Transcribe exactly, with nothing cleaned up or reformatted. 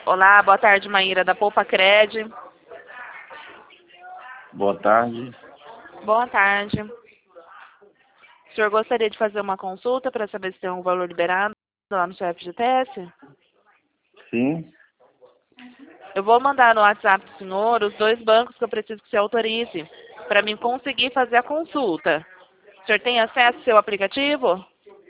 Olá, boa tarde, Maíra, da Poupa Cred. Boa tarde. Boa tarde. O senhor gostaria de fazer uma consulta para saber se tem um valor liberado lá no seu F G T S? Sim. Eu vou mandar no WhatsApp do senhor os dois bancos que eu preciso que você autorize para mim conseguir fazer a consulta. O senhor tem acesso ao seu aplicativo?